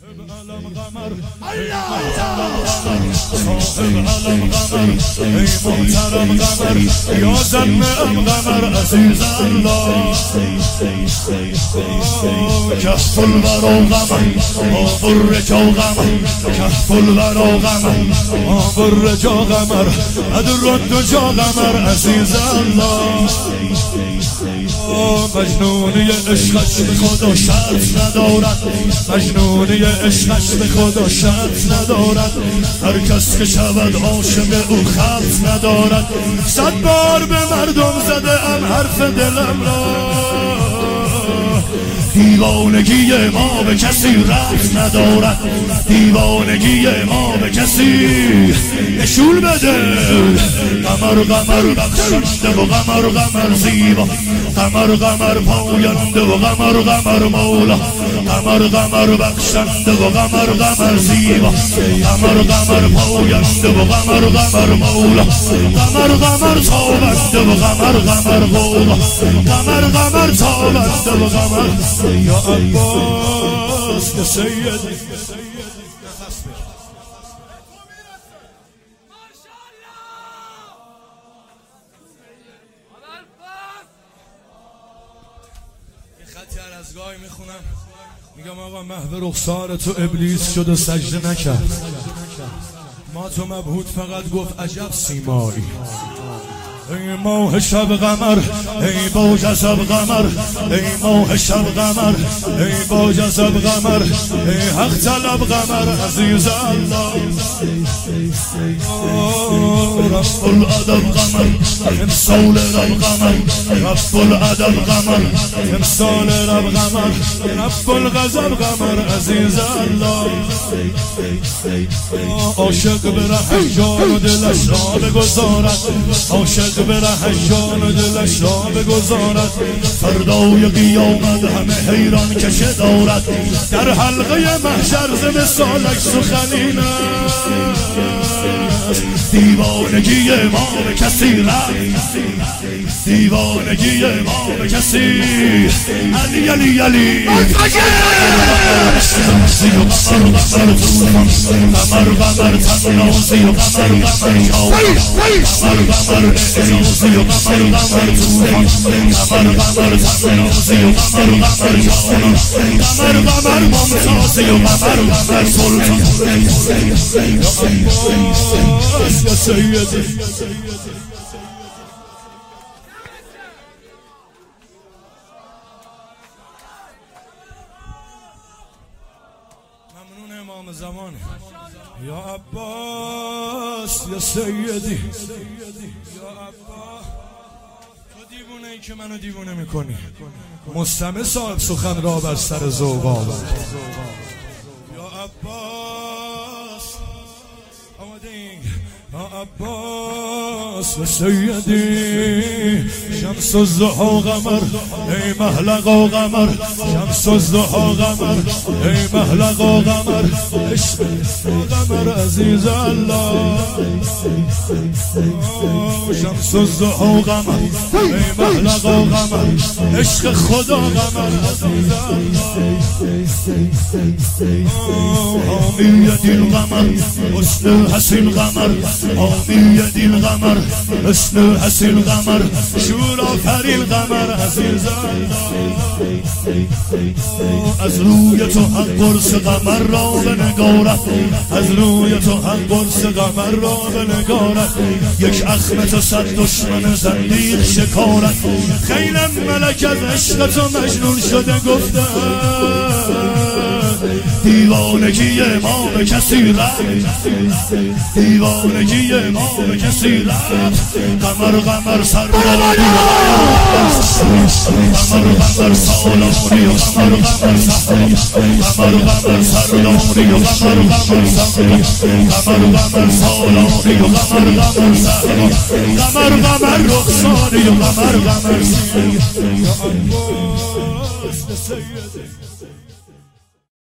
علم قمر صاحب علم قمر ای محترم قمر یا زن قمر عزیز الله کف الورا قمر آب الرجا قمر کف الورا قمر آب الرجا قمر ادر الدجا قمر عزیز الله مجنونی عشقش به خدا شرط ندارد مجنونی عشقش به خدا شرط ندارد هر کس که شود عاشق او خلط ندارد 100 بار به مردم زده ام حرف دلم را دیوانگی ما به کسی رفت ندارد دیوانگی ما به کسی نشون بده قمر قمر بخشنده و قمر قمر زیبا قمر قمر پاینده و قمر قمر مولا قمر قمر بخشنده و قمر قمر زیبا قمر قمر پاینده و قمر قمر مولا قمر قمر تابنده و قمر قمر مولا قمر قمر تابنده و قمر یا عباس یا سیدی خطی از گاهی میخونم میگم آقا محو رخسار تو ابلیس شد و سجده نکرد ما تو مبهوت فقط گفت عجب سیمایی ای ماه شب قمر ای با جذب قمر ای ماه شب قمر ای با جذب قمر ای حق طلب قمر عزیز الله رب الادب قمر امسال رب قمر رب الادب قمر امسال رب قمر رب الغضب قمر عزیز الله عاشق به ره جان و دلش را بگذارد عاشق به ره جان و دلش را بگذارد فردای قیامت همه حیران که چه دارد در حلقه محشر ز مثالش سخنی نه دیوانگی ما به کسی رفت دیوانگی ما به کسی علی علی علی قمر قمر تنازی و قمر قمر قمر اعزازی و قمر قمر قمر قمر تنازی و قمر قمر قمر قمر ممتازی و قمر قمر سلطان یا سیدی ممنون امام زمان یا عباس یا سیدی یا عباس تو دیوونه ای که منو دیوونه میکنی مستمع صاحب سخن را بر سر ذوق آورد یا عباس آمدین یا عباس و سیدی شمس الضحی قمر ای محلق و قمر شمس الضحی قمر ای محلق و قمر عشق قمر عزیز الله شمس الضحی قمر ای محلق و قمر عشق خدا قمر عزیز الله حامی دل قمر حسن حسین قمر حامی دل قمر حسن حسین قمر شور آفرین قمر عزیز از روی تو حق قرص قمر را بنگارد از روی تو حق قرص قمر را بنگارد یک اخم تو 100 دشمن زندیق شکارد خیلی ملک از عشق تو مجنون شده گفته دیوانگی ما به کسی رفت دیوانگی ما به کسی رفت قمر قمر سرگردی قمر قمر سالانی و قمر قمر سختی قمر قمر سرگردی و قمر قمر سختی قمر قمر سالانی و قمر قمر سختی قمر قمر رخسانی و قمر قمر سختی یا عباس سیدی